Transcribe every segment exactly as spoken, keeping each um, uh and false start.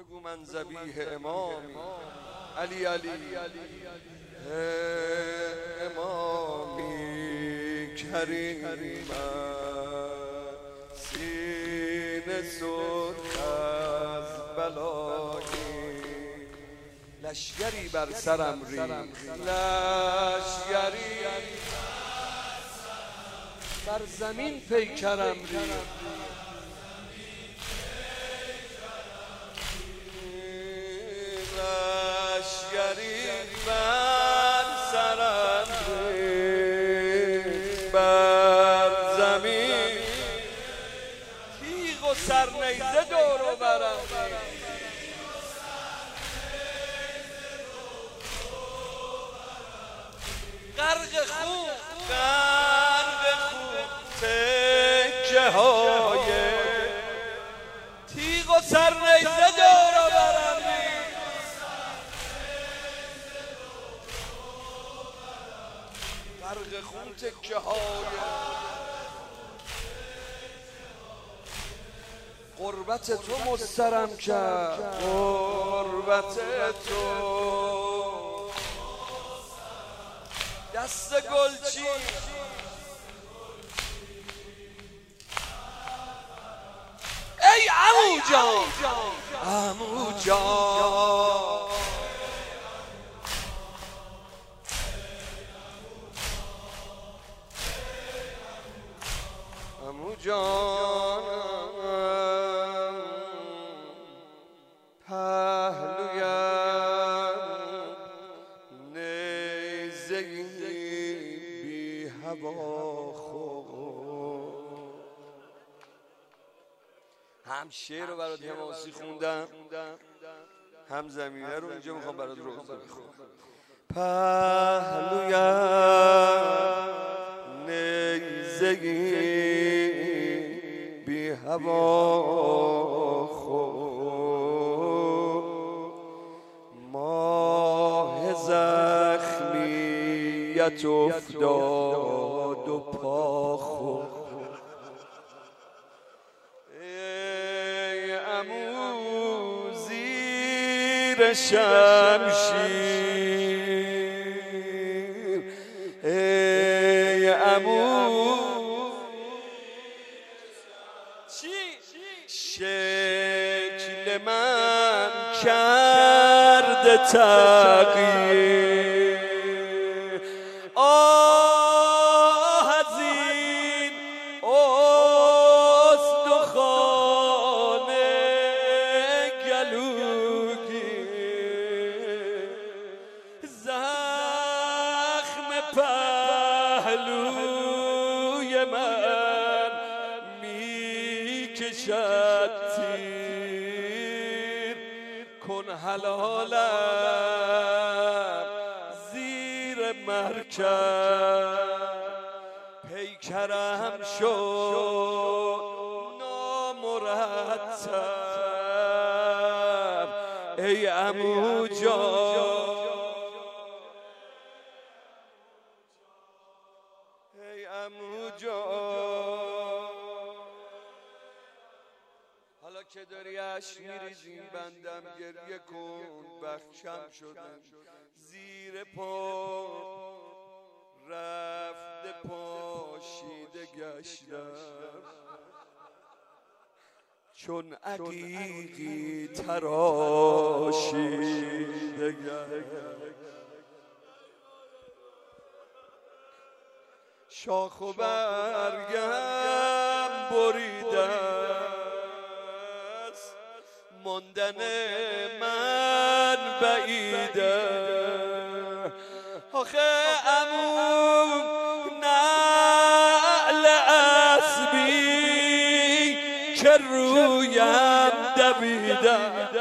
بگو من ذبیح امامی علی علی امامی کریم سینه سرخ از بلایی لشگری بر سرم ریخت لشگری بر زمین پیکرم ریخت لشگری بر سرم ریخت بر زمین تیغ و سرنیزه دور و برم غرق خون غرق خون تکه های تیغ و سرنیزه دور و برم غرق خون تکه های غربت تو مسترم کرد غربت تو دست گلچین ای عمو جان عمو جان عمو جان پهلویم نیزه بی هوا خود هم شعر رو برات حماسی خوندم هم زمینه رو اینجا میخوام برات رو بخونم پهلویم نیزه بی هوا خود ماه زخمیت افتاد و پا خود ای عمو زیر شمشیر ای عمو شکل من کرده تغییر آه از این استخوان گلوگیر زخم پهلوی من میکشد تیر کن حلالم زیر مرکب پیکرم شد نامرتب ای عمو جان ای عمو جان حالا که داری اشک میریزی بندم گریه کن بخشم شدم زیر پا رفته پاشیده گشتم چون عقیقی تراشیده گشتم شاخ و برگم بریدم ماندن من بعیده آخه عمو نعل اسبی که رویم دویده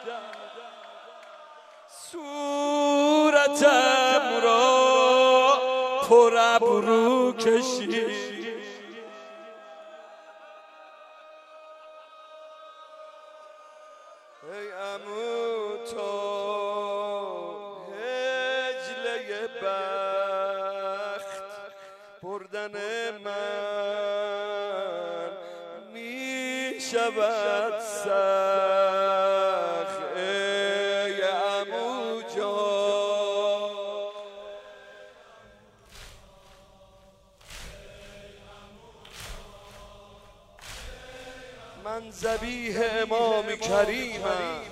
صورتم را پر ابرو کشید ای عمو تو هجله بخت بردن من می شود سخت من ذبیح امام کریمم،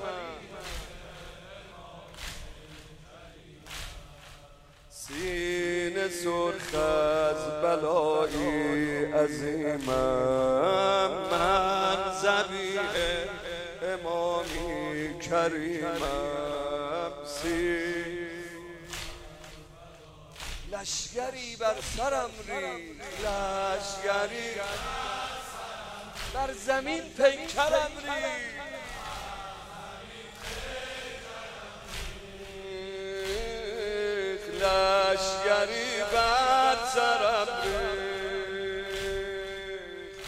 سینه سرخ از بلایی عظیمم، من ذبیح امامی کریمم. لشگری بر سرم ریخت، لشگری بر زمین پیکرم ریخت، لشگری بر سرم ریخت،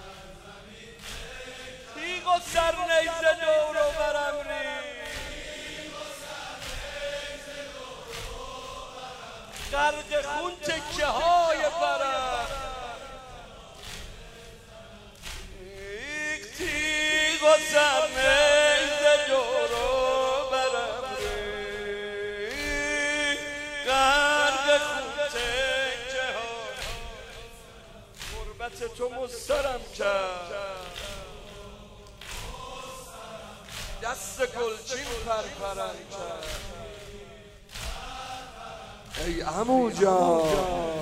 تیغ و سر نیزه دور و برم ریخت، غرق خون تکه های برم، تیغ و سر نیزه دور و برم ریخت، غرق خون تکه های، غربت تو مضطرم کرد، دست گلچین پرپرم کرد. ای عمو جان